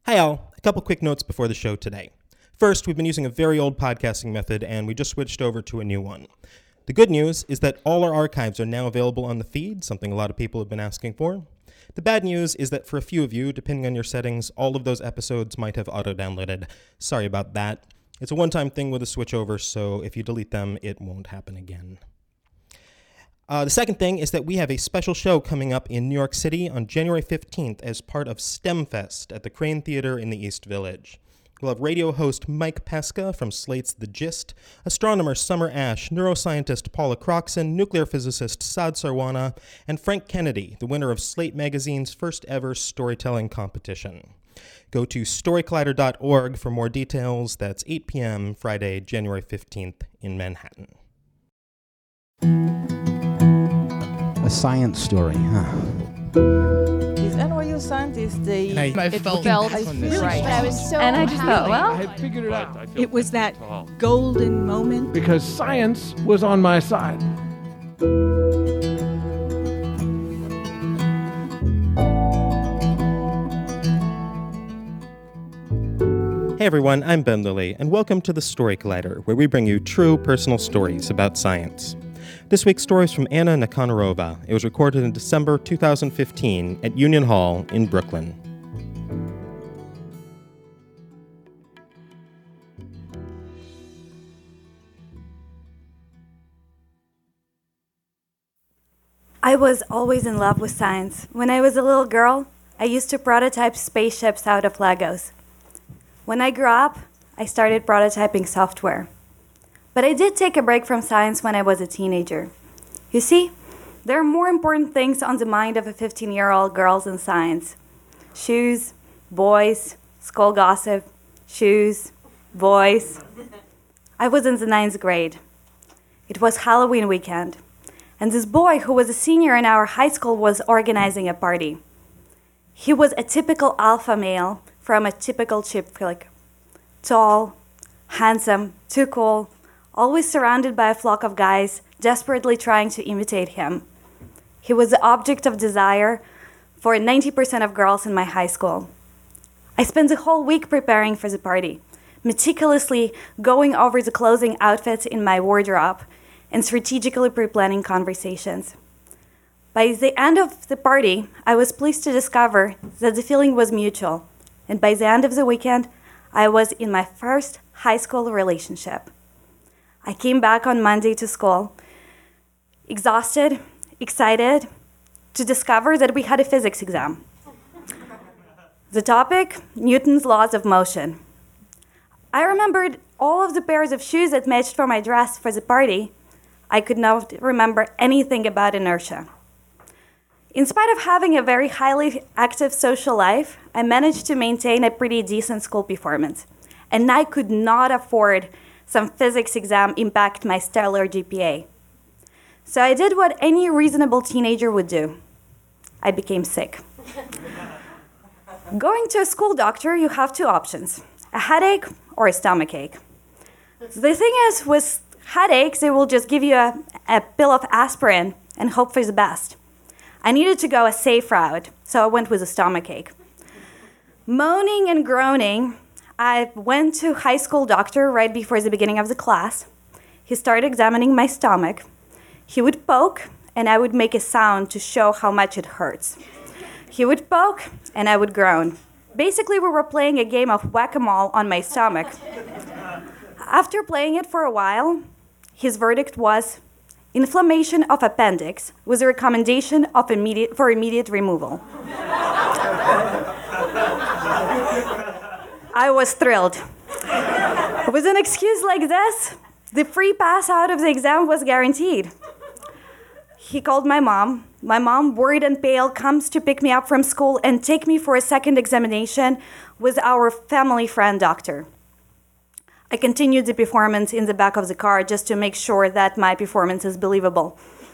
Hi all, a couple quick notes before the show today. First, we've been using a very old podcasting method and we just switched over to a new one. The good news is that all our archives are now available on the feed, something a lot of people have been asking for. The bad news is that for a few of you, depending on your settings, all of those episodes might have auto-downloaded. Sorry about that. It's a one-time thing with a switchover, so if you delete them, it won't happen again. The second thing is that we have a special show coming up in New York City on January 15th as part of STEMfest at the Crane Theater in the East Village. We'll have radio host Mike Pesca from Slate's The Gist, astronomer Summer Ash, neuroscientist Paula Croxon, nuclear physicist Saad Sarwana, and Frank Kennedy, the winner of Slate Magazine's first ever storytelling competition. Go to storycollider.org for more details. That's 8 p.m. Friday, January 15th in Manhattan. A science story, huh? These NYU scientists, I felt right. I was so And I just thought, well, I had figured it out. It was that golden moment. Because science was on my side. Hey everyone, I'm Ben Lilly, and welcome to the Story Collider, where we bring you true personal stories about science. This week's story is from Anna Nikanorova. It was recorded in December 2015 at Union Hall in Brooklyn. I was always in love with science. When I was a little girl, I used to prototype spaceships out of Legos. When I grew up, I started prototyping software. But I did take a break from science when I was a teenager. You see, there are more important things on the mind of a 15-year-old girl than science. Shoes, boys, school gossip, shoes, boys. I was in the 9th grade. It was Halloween weekend, and this boy who was a senior in our high school was organizing a party. He was a typical alpha male from a typical chick flick. Tall, handsome, too cool, always surrounded by a flock of guys desperately trying to imitate him. He was the object of desire for 90% of girls in my high school. I spent the whole week preparing for the party, meticulously going over the clothing outfits in my wardrobe and strategically pre-planning conversations. By the end of the party, I was pleased to discover that the feeling was mutual, and by the end of the weekend, I was in my first high school relationship. I came back on Monday to school, exhausted, excited, to discover that we had a physics exam. The topic, Newton's laws of motion. I remembered all of the pairs of shoes that matched for my dress for the party. I could not remember anything about inertia. In spite of having a very highly active social life, I managed to maintain a pretty decent school performance, and I could not afford some physics exam impact my stellar GPA. So I did what any reasonable teenager would do. I became sick. Going to a school doctor, you have two options, a headache or a stomachache. The thing is, with headaches, they will just give you a pill of aspirin and hope for the best. I needed to go a safe route, so I went with a stomachache. Moaning and groaning, I went to high school doctor right before the beginning of the class. He started examining my stomach. He would poke, and I would make a sound to show how much it hurts. He would poke, and I would groan. Basically, we were playing a game of whack-a-mole on my stomach. After playing it for a while, his verdict was inflammation of appendix with a recommendation of immediate removal. I was thrilled. With an excuse like this, the free pass out of the exam was guaranteed. He called my mom. My mom, worried and pale, comes to pick me up from school and take me for a second examination with our family friend doctor. I continued the performance in the back of the car just to make sure that my performance is believable.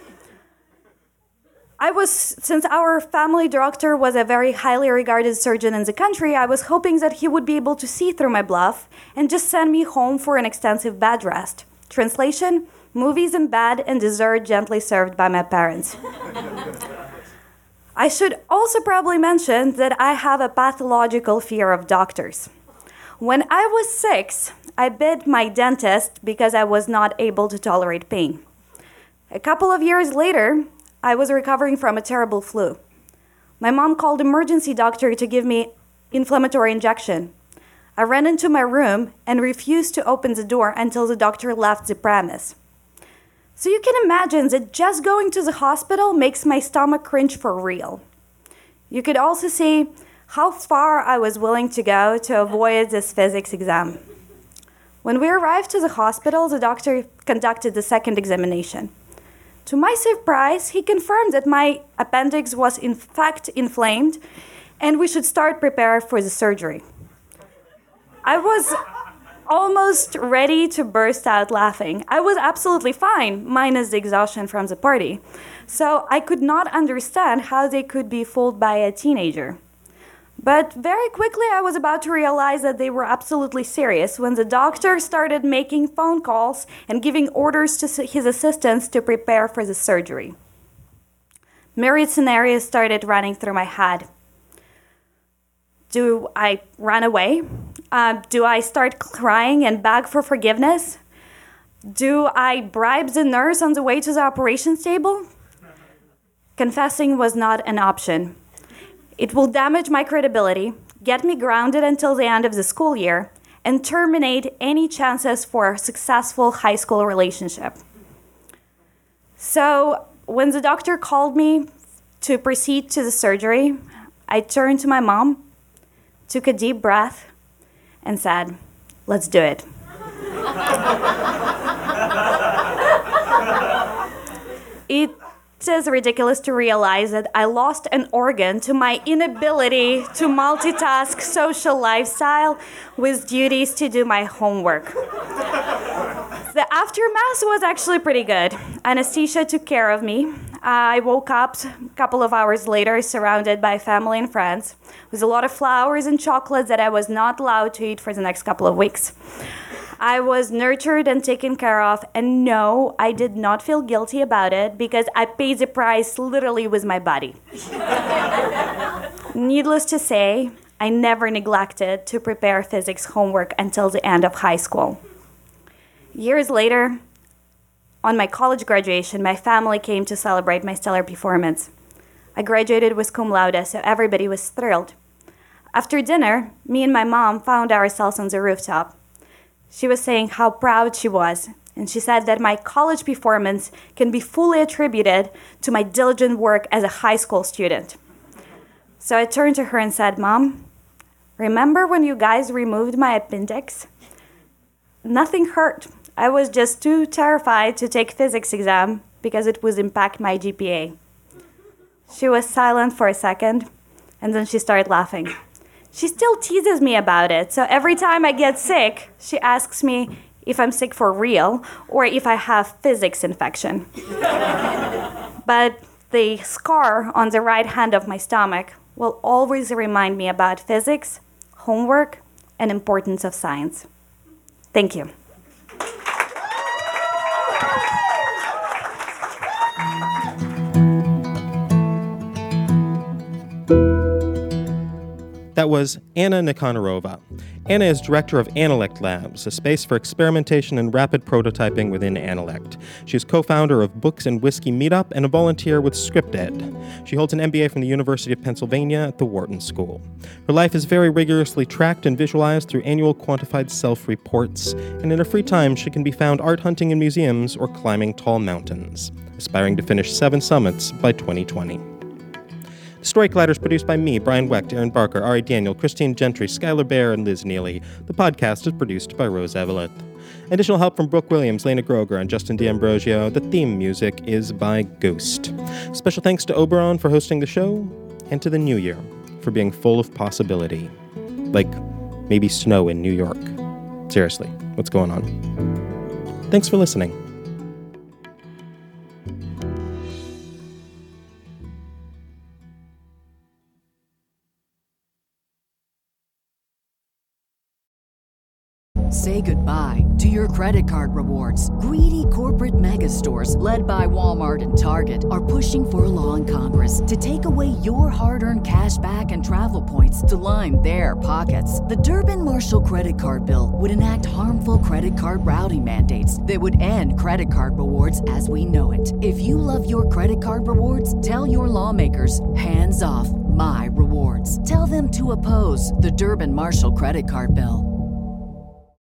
Since our family doctor was a very highly regarded surgeon in the country, I was hoping that he would be able to see through my bluff and just send me home for an extensive bed rest. Translation, movies in bed and dessert gently served by my parents. I should also probably mention that I have a pathological fear of doctors. When I was 6, I bid my dentist because I was not able to tolerate pain. A couple of years later, I was recovering from a terrible flu. My mom called emergency doctor to give me inflammatory injection. I ran into my room and refused to open the door until the doctor left the premise. So you can imagine that just going to the hospital makes my stomach cringe for real. You could also see how far I was willing to go to avoid this physics exam. When we arrived to the hospital, the doctor conducted the second examination. To my surprise, he confirmed that my appendix was in fact inflamed and we should start preparing for the surgery. I was almost ready to burst out laughing. I was absolutely fine, minus the exhaustion from the party. So I could not understand how they could be fooled by a teenager. But very quickly, I was about to realize that they were absolutely serious when the doctor started making phone calls and giving orders to his assistants to prepare for the surgery. Myriad scenarios started running through my head. Do I run away? Do I start crying and beg for forgiveness? Do I bribe the nurse on the way to the operations table? Confessing was not an option. It will damage my credibility, get me grounded until the end of the school year, and terminate any chances for a successful high school relationship. So when the doctor called me to proceed to the surgery, I turned to my mom, took a deep breath, and said, "Let's do it." It is ridiculous to realize that I lost an organ to my inability to multitask social lifestyle with duties to do my homework. The aftermath was actually pretty good. Anesthesia took care of me. I woke up a couple of hours later surrounded by family and friends with a lot of flowers and chocolates that I was not allowed to eat for the next couple of weeks. I was nurtured and taken care of, and no, I did not feel guilty about it because I paid the price literally with my body. Needless to say, I never neglected to prepare physics homework until the end of high school. Years later, on my college graduation, my family came to celebrate my stellar performance. I graduated with cum laude, so everybody was thrilled. After dinner, me and my mom found ourselves on the rooftop. She was saying how proud she was, and she said that my college performance can be fully attributed to my diligent work as a high school student. So I turned to her and said, "Mom, remember when you guys removed my appendix? Nothing hurt. I was just too terrified to take physics exam because it would impact my GPA." She was silent for a second, and then she started laughing. She still teases me about it, so every time I get sick, she asks me if I'm sick for real or if I have physics infection. But the scar on the right hand of my stomach will always remind me about physics, homework, and importance of science. Thank you. That was Anna Nikhanorova. Anna is director of Analect Labs, a space for experimentation and rapid prototyping within Analect. She is co-founder of Books and Whiskey Meetup and a volunteer with ScriptEd. She holds an MBA from the University of Pennsylvania at the Wharton School. Her life is very rigorously tracked and visualized through annual quantified self-reports, and in her free time she can be found art hunting in museums or climbing tall mountains, aspiring to finish 7 summits by 2020. Story Collider is produced by me, Brian Wecht, Aaron Barker, Ari Daniel, Christine Gentry, Skylar Bear, and Liz Neely. The podcast is produced by Rose Eveleth. Additional help from Brooke Williams, Lena Groger, and Justin D'Ambrosio. The theme music is by Ghost. Special thanks to Oberon for hosting the show, and to the New Year for being full of possibility. Like maybe snow in New York. Seriously, what's going on? Thanks for listening. Say goodbye to your credit card rewards. Greedy corporate mega stores, led by Walmart and Target, are pushing for a law in Congress to take away your hard-earned cash back and travel points to line their pockets. The Durbin-Marshall credit card bill would enact harmful credit card routing mandates that would end credit card rewards as we know it. If you love your credit card rewards, tell your lawmakers, hands off my rewards. Tell them to oppose the Durbin-Marshall credit card bill.